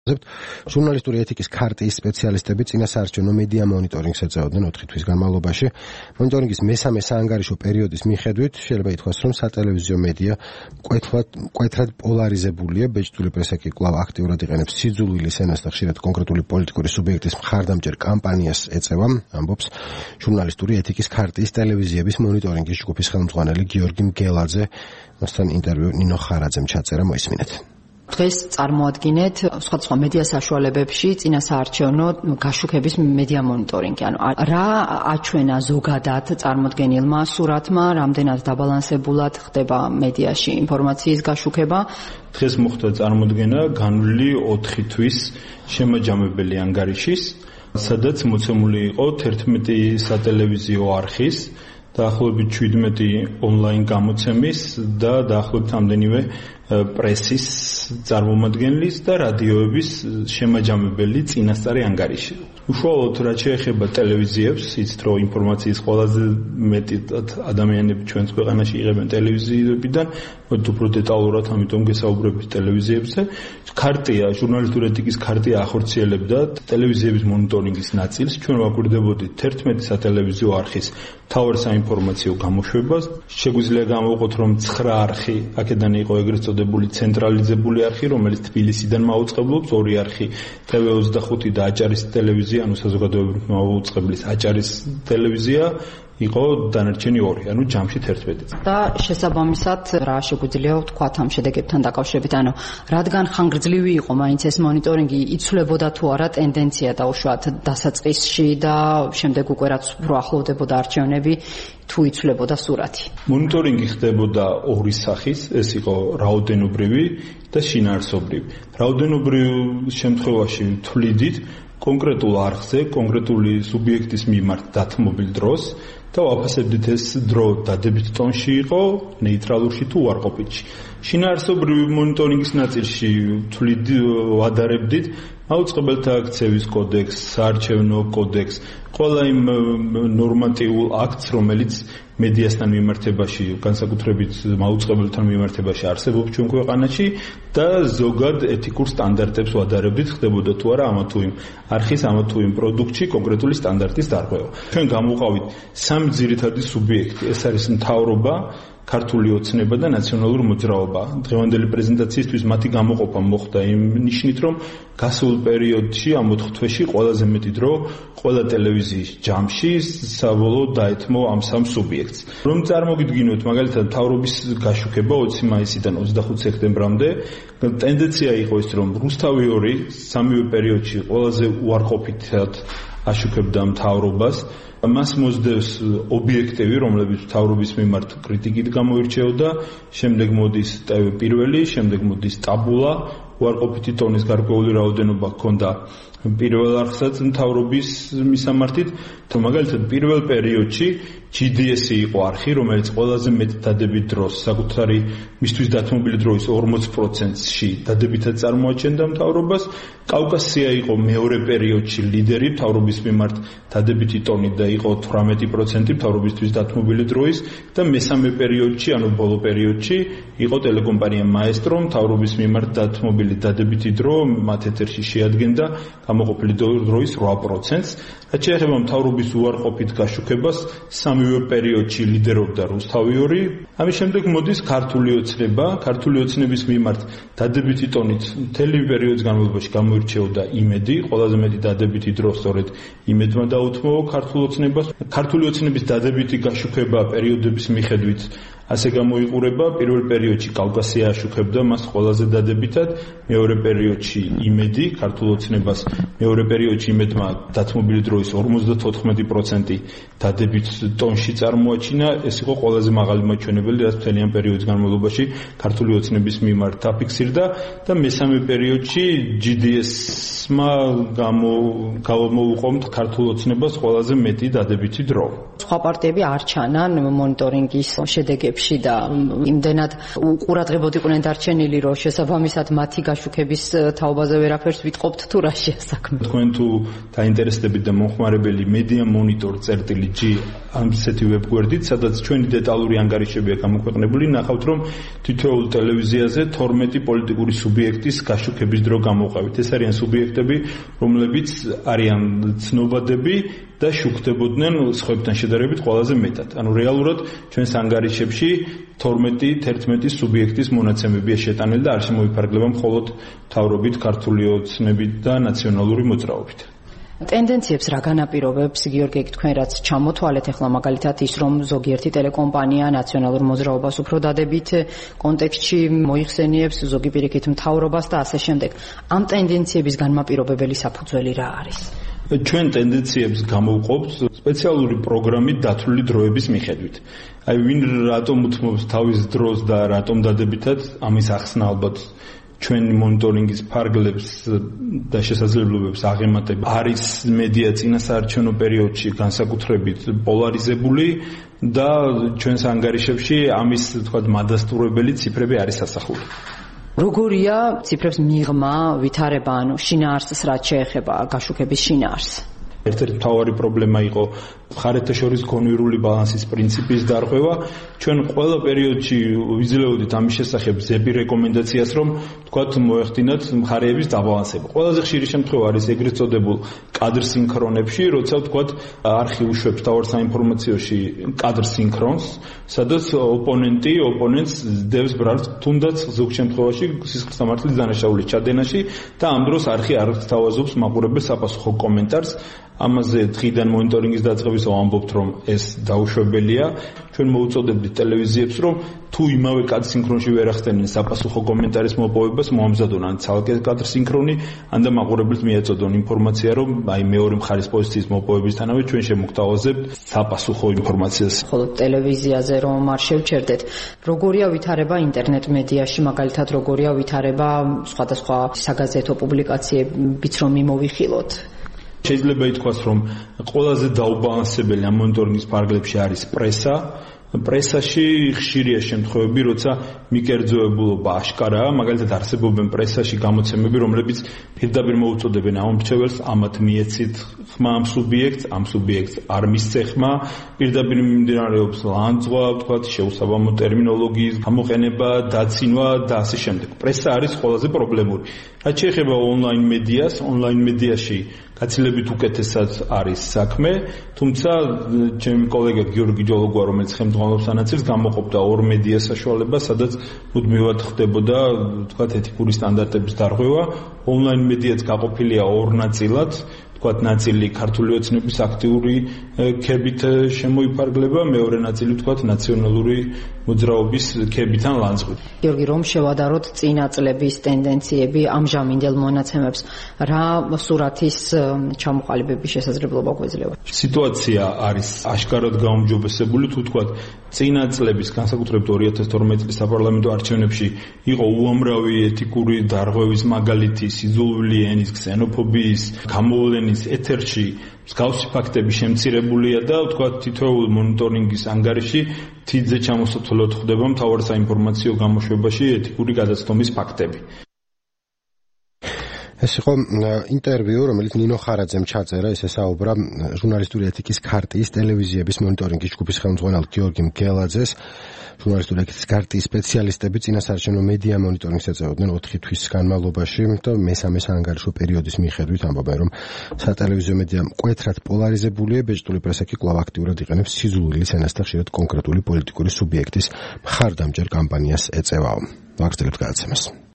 ჟურნალისტური ეთიკის ქარტიის სპეციალისტები წინასაარჩევნო მედია მონიტორინგს ეწეოდნენ 4 თვის განმავლობაში. მონიტორინგის მესამე საანგარიშო პერიოდის მიხედვით შეიძლება ითქვას, რომ სატელევიზიო მედია მკვეთრად პოლარიზებულია. ბეჭდული პრესა კი კვლავ აქტიურად იყენებს სიძულვილის ენას და ხშირად კონკრეტული პოლიტიკური სუბიექტის მხარდამჭერ კამპანიას ეწევა, ამბობს ჟურნალისტური ეთიკის ქარტიის ტელევიზიების მონიტორინგის ჯგუფის ხელმძღვანელი გიორგი მგელაძე. მასთან ინტერვიუ ნინო ხარაძემ ჩაწერა, მოისმინეთ. დღეს წარმოადგინეთ სხვადასხვა მედია საშუალებებში წინასაარჩევნო გაშუქების მედია მონიტორინგი. ანუ რა აჩვენა ზოგადად წარმოდგენილმა სურათმა, რამდენად დაბალანსებულად ხდება მედიაში ინფორმაციის გაშუქება? დღეს მოხდა წარმოდგენა განვლილი 4 თვის შემაჯამებელი ანგარიშის, სადაც მოცემული იყო 11 სატელევიზიო არხის, დაახლოებით 17 ონლაინ გამოცემის და დაახლოებით ამდენივე პრესის წარმომადგენლის და რადიოების შემაჯამებელი წინასწარი ანგარიში. უშუალოდ რაც შეეხება ტელევიზიებს, იცით რომ ინფორმაციის ყველაზე მეტი ადამიანები ჩვენს ქვეყანაში იღებენ ტელევიზიებიდან, მოდი უფრო დეტალურად ამიტომ გესაუბრებით ტელევიზიებზე. ქარტია, ჟურნალისტური ეთიკის ქარტია ახორციელებდა ტელევიზიების მონიტორინგის ნაწილს. ჩვენ ვაკვირდებოდით 11 სატელევიზიო არხის მთავარ საინფორმაციო გამოშვებას. შეგვიძლია გამოვყოთ, რომ 9 არხი აქედან იყო ეგრეთ წოდებული ცენტრალიზებული არხი, რომელიც თბილისიდან მაუწყებლობს, 2 არხი TV25 და აჭარის ტელევიზია, ანუ საზოგადოებრივი მაუწყებლის აჭარის ტელევიზია იყო დანარჩენი 2, ანუ ჯამში 11. და შესაბამისად რა შეგვიძლია ვთქვათ ამ შედეგებთან დაკავშირებით, ანუ რადგან ხანგრძლივი იყო მაინც ეს მონიტორინგი, იცვლებოდა თუ არა ტენდენცია დაუშვათ დასაწყისში და შემდეგ უკვე რაც უფრო ახლოვდებოდა არჩევნები, თუ იცვლებოდა სურათი? მონიტორინგი ხდებოდა 2 სახის, ეს იყო რაოდენობრივი და შინაარსობრივი. რაოდენობრივ შემთხვევაში თვლიდით კონკრეტულ არხზე, კონკრეტული სუბიექტის მიმართ დათმობილ დროს და ვაფასებდით ეს დრო დადებით ტონში იყო, ნეიტრალურში თუ უარყოფითში. შინაარსობრივი მონიტორინგის ნაწილში ვადარებდით მაუწყებელთა აქციების კოდექსს, საარჩევნო კოდექსს, ყველა იმ ნორმატიულ აქტს, რომელიც მედიასთან მიმართებაში, განსაკუთრებით მაუწყებელთან მიმართებაში არსებობს ჩვენ ქვეყანაში და ზოგად ეთიკურ სტანდარტებს ვადარებდით, ხდებოდა თუ არა ამა თუ იმ არხის, ამა თუ იმ პროდუქტში კონკრეტული სტანდარტის დარღვევა. ჩვენ გამოვყავით 3 ძირითადი სუბიექტი, ეს არის მთავრობა, ქართული ოცნება და ნაციონალური მოძრაობა. დღევანდელი პრეზენტაციისთვის მათი გამოყოფა მოხდა იმ ნიშნით, რომ გასულ პერიოდში ამ 4 თვეში ყველაზე მეტი დრო ყველა ტელევიზიის ჯამში საბოლოოდ დაეთმო ამ 3 სუბიექტს. რომ წარმოგიდგინოთ, მაგალითად, მთავრობის გაშუქება 20 მაისიდან 25 სექტემბრამდე, ტენდენცია იყო ის, რომ რუსთავი 2 სამივე პერიოდში ყველაზე უარყოფითად აშუქებდა მთავრობას. მას მოსდევს ობიექტივი, რომლებიც მთავრობის მიმართ კრიტიკით გამოირჩეოდა, შემდეგ მოდის TV1, შემდეგ მოდის ტაბულა, უარყოფითი ტონის გარკვეული რაოდენობა ჰქონდა პირველ არხსაც მთავრობის მისამართით, თუ მაგალითად პირველ პერიოდში GDS-ი იყო არხი, რომელიც ყველაზე მეტ დადებით დროს, საკუთარი მისთვის დათმობილი დროის 40%-ში დადებითად წარმოაჩენდა მთავრობას. კავკასია იყო მეორე პერიოდში ლიდერი მთავრობის მიმართ დადებითი ტონით და იყო 18% მთავრობისთვის დათმობილი დროის და მესამე პერიოდში, ანუ ბოლო პერიოდში იყო ტელეკომპანია მაესტრო მთავრობის მიმართ დათმობილი დადებითი დრო მათ ეთერში შეადგენდა გამოყოფილი დროის 8%-ს. რაც შეეხება მთავრობის უარყოფით გაშუქებას, სამივე პერიოდში ლიდერობდა რუსთავი 2. ამის შემდეგ მოდის ქართული ოცნება. ქართული ოცნების მიმართ დადებითი ტონით მთელი პერიოდის განმავლობაში გამოირჩეოდა იმედი, ყველაზე მეტი დადებითი დრო სწორედ იმედმა დაუთმო ქართულ ოცნებას. ქართული ოცნების დადებითი გაშუქება პერიოდების მიხედვით ასე გამოიყურება, პირველ პერიოდში კავკასია აშუქებდა მას ყველაზე დადებითად, მეორე პერიოდში იმედი ქართულ ოცნებას, მეორე პერიოდში იმედმა დათმობილი დროის 54% დადებით ტონში წარმოაჩინა, ეს იყო ყველაზე მაღალი მაჩვენებელი, რაც მთლიან პერიოდის განმავლობაში ქართული ოცნების მიმართ დაფიქსირდა და მესამე პერიოდში GDS-მა გამოუყომთ ქართულ ოცნებას ყველაზე მეტი დადებითი დრო. სხვა პარტიები არ ჩანან მონიტორინგის შედეგებში. პერიოდებში და იმდენად უყურადღებოდ იყვნენ დარჩენილი, რომ შესაბამისად მათი გაშუქების თაობაზე ვერაფერს ვიტყობთ თუ რა შეასაქმე. თქვენ თუ დაინტერესდებით და მომხმარებელი Media Monitor.g ამ ისეთი ვებგვერდით, სადაც ჩვენი დეტალური ანგარიშებია გამოქვეყნებული, ნახავთ, რომ თითოეულ ტელევიზიაზე 12 პოლიტიკური სუბიექტის გაშუქების დრო გამოვყავით. ეს არიან სუბიექტები, რომლებიც არიან ცნობადები და შუქდებოდნენ სხვებთან შედარებით ყველაზე მეტად. ანუ რეალურად ჩვენს ანგარიშებში 12-11 სუბიექტის მონაცემებია შეტანილი და არ შემოიფარგლება მხოლოდ მთავრობით, ქართული ოცნებით და ნაციონალური მოძრაობით. ტენდენციებს რა განაპირობებს, გიორგი, თქვენ რაც ჩამოთვალეთ ახლა მაგალითად ის, რომ ზოგიერთი ტელეკომპანია ნაციონალურ მოძრაობას უფრო დადებით კონტექსტში მოიხსენიებს, ზოგი პირიქით მთავრობას და ასე შემდეგ. ამ ტენდენციების განმაპირობებელი საფუძველი რა არის? ჩვენ ტენდენციებს გამოვყოფთ სპეციალური პროგრამით დათვლილი დროების მიხედვით. აი ვინ რატომ უთმობს თავის დროს და რატომ დადებითად, ამის ახსნა ალბათ ჩვენი მონიტორინგის ფარგლებს და შესაძლებლობებს აღემატება. არის მედია წინასაარჩევნო პერიოდში განსაკუთრებით პოლარიზებული და ჩვენს ანგარიშებში ამის თქვათ მადასტურებელი ციფრები არის ასახული. როგორია ციფრებს მიღმა, ვითარება, ანუ შინაარსს რაც შეეხება გაშუქების შინაარსს? ერთ-ერთი მთავარი პრობლემა იყო მხარეთა შორის კონვირული ბალანსის პრინციპის დარღვევა. ჩვენ ყველა პერიოდში ვიძლეოდით ამის შესახებ ზები რეკომენდაციას, რომ თქვათ მოეხდინათ მხარეების დაბალანსება. ყველაზე ხშირი შემთხვევა არის ეგრეთ წოდებულ კადრ სინქრონებში, როცა თქვათ არხი უშვებს თავარ საინფორმაციოში კადრ სინქრონს, სადაც ოპონენტს დევს ბრალს თუნდაც ზოგ შემთხვევაში სისხლის სამართლის დანაშაულის ჩადენაში და ამ დროს არხი არ თავაზობს მაყურებელს საპასუხო კომენტარს. ამაზე დღიდან მონიტორინგის დაწყებისას ვამბობთ, რომ ეს დაუშვებელია. ჩვენ მოუწოდებთ ტელევიზიებს, რომ თუ იმავე კადრ სინქრონში ვერ ახდენენ საპასუხო კომენტარის მოპოვებას, მოამზადონ ან ცალკე კადრ სინქრონი, ან და მაყურებელს მიაწოდონ ინფორმაცია, რომ აი მეორე მხარის პოზიციის მოპოვებისთანავე ჩვენ შემოგთავაზებთ საპასუხო ინფორმაციას. ხოლო ტელევიზიაზე რომ არ შევჩერდეთ, როგორია ვითარება ინტერნეტ მედიაში, მაგალითად როგორია ვითარება სხვადასხვა საგაზეთო პუბლიკაციებიც რომ მიმოვიხილოთ? შეიძლება ითქვას, რომ ყველაზე დაუბალანსებელი ამ მონიტორინგის ფარგლებში არის პრესა. პრესაში ხშირია შემთხვევები, როცა მიკერძოებულობა აშკარაა, მაგალითად არსებობენ პრესაში გამოცემები, რომლებიც პირდაპირ მოუწოდებენ ამ მრჩეველს, ამათ მიეცით ხმა ამ სუბიექტს არ მისცე ხმა, პირდაპირ მიმდინარეობს ლანძღვა, ვთქვათ, შეუსაბამო ტერმინოლოგიის გამოყენება, დაცინვა და ასე შემდეგ. პრესა არის ყველაზე პრობლემური. რაც შეეხება ონლაინ მედიაში გაცილებით უკეთესად არის საქმე, თუმცა ჩემი კოლეგა გიორგი ჯოლოგვა, რომელიც ხელმძღვანელობს ანაცილს, გამოყოფდა ორ მედია საშუალებას, სადაც მუდმივად ხდებოდა, თქვათ, ეთიკური სტანდარტების დარღვევა. ონლაინ მედიაც გაყოფილია ორ ნაწილად. თქვათ, ნაწილი ქართული ოცნების აქტიური ქებით შემოიფარგლება, მეორე ნაწილი თქვათ ნაციონალური მოძრაობის ქებიდან ლანძღვით. გიორგი, რომ შევადაროთ წინა წლების ტენდენციები ამჟამინდელ მონაცემებს, რა სურათის ჩამოყალიბების შესაძლებლობა გვეძლევა? სიტუაცია არის აშკარად გაუმჯობესებული, თუ თქვათ წინა წლების, განსაკუთრებით 2012 წლის საპარლამენტო არჩევნებში იყო უამრავი ეთიკური დარღვევის მაგალითი, სიძულვილი ენის, ქსენოფობიის, გამოვლენის ეთერში მსგავსი ფაქტები შემცირებულია და თქვათ თითოეულ მონიტორინგის ანგარიში თითზე ჩამოსათვალოდ ხდება მთავარ საინფორმაციო გამოშვებაში ეთიკური გადაცდომის ფაქტები. ეს იყო ინტერვიუ, რომელიც ნინო ხარაძემ ჩაწერა, ეს ესაუბრა ჟურნალისტური ეთიკის ქარტიის ტელევიზიების მონიტორინგის ჯგუფის ხელმძღვანელ გიორგი მგელაძეს. ჟურნალისტური ეთიკის ქარტიის სპეციალისტები წინასაარჩევნო მედია მონიტორინგს ეწეოდნენ 4 თვის განმავლობაში და მესამე საანგარიშო პერიოდის მიხედვით ამბობენ, რომ სატელევიზიო მედია მკვეთრად პოლარიზებულია, ბეჭდური პრესა კი კვლავ აქტიურად იყენებს სიძულვილის ენას და ხშირად კონკრეტული პოლიტიკური სუბიექტის მხარდამჭერ კამპანიას ეწევაო. ვაგრძელებთ გადაცემას.